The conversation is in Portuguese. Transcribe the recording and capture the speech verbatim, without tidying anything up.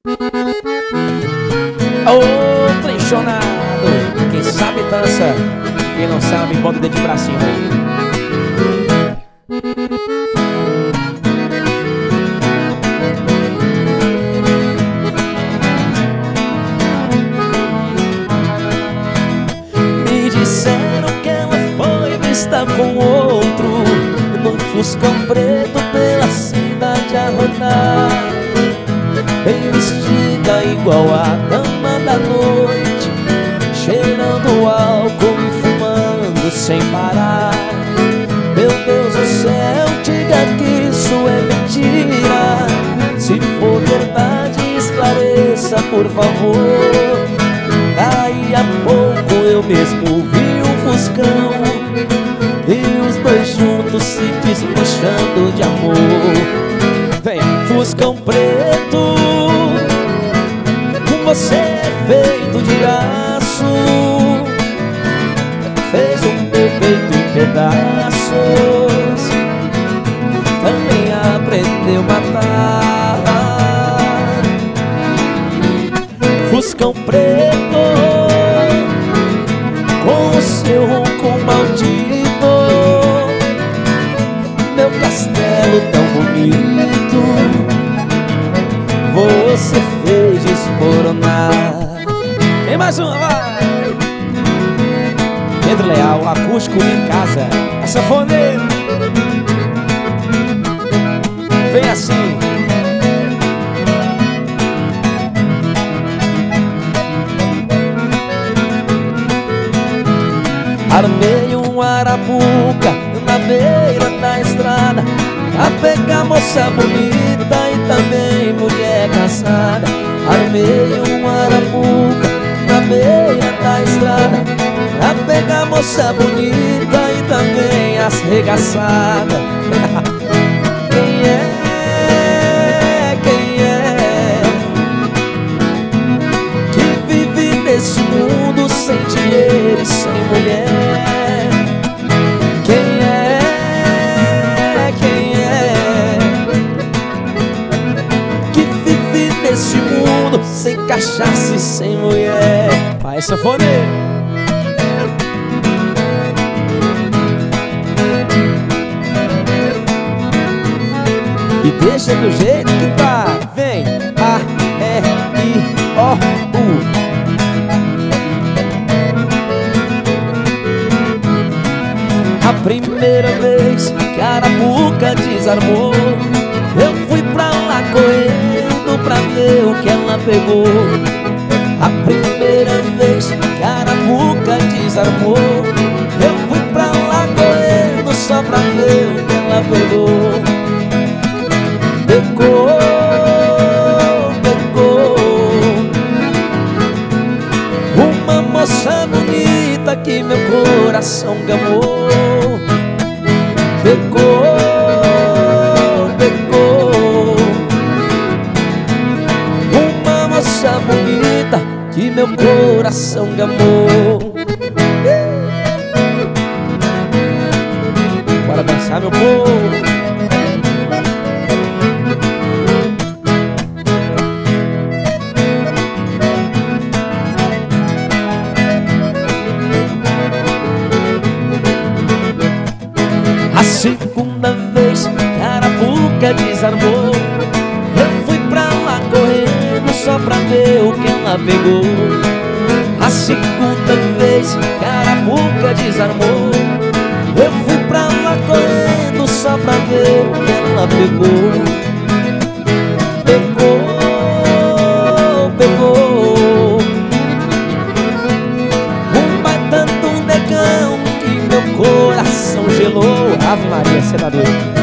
Ô, trenchonado, quem sabe dança, quem não sabe bota o dedinho pra cima aí. Me disseram que ela foi vista com outro num fuscão preto pela cidade a rodar, bem vestida igual a dama da noite, cheirando álcool e fumando sem parar. Meu Deus do céu, diga que isso é mentira. Se for verdade, esclareça, por favor. Daí a pouco eu mesmo vi um fuscão e os dois juntos se desmanchando de amor. Vem, fuscão preto, você é feito de aço, fez o meu peito em pedaços, também aprendeu a matar. Fuscão preto, com o seu ronco maldito, meu castelo tão bonito, você fez desmoronar. Tem mais uma, vai! Pedro Leal, acústico em casa, a sanfoneira. Vem assim. Armei um arapuca na beira da estrada a pegar moça bonita e também mulher casada. Armei um arapuca na beira da estrada a pegar moça bonita e também as regaçadas. Quem é, quem é que vive nesse mundo sem dinheiro e sem mulher? Nesse mundo sem cachaça e sem mulher? Pai sanfoneiro. E deixa do jeito que tá. Vem, A, E, I, O, U. A primeira vez que a arapuca desarmou, eu fui pra lá correndo pra ver o que ela pegou. A primeira vez que a arapuca desarmou, eu fui pra lá correndo só pra ver o que ela pegou. Pegou, pegou uma moça bonita que meu coração gamou. Pegou, bonita que meu coração gamou. Bora dançar, meu povo. A segunda vez que a arapuca desarmou, eu fui pra lá correndo só pra ver o que ela pegou. A segunda vez que a arapuca desarmou, eu fui pra lá correndo só pra ver o que ela pegou. Pegou, pegou um baita de um negão que meu coração gelou. Ave Maria, cê tá doido.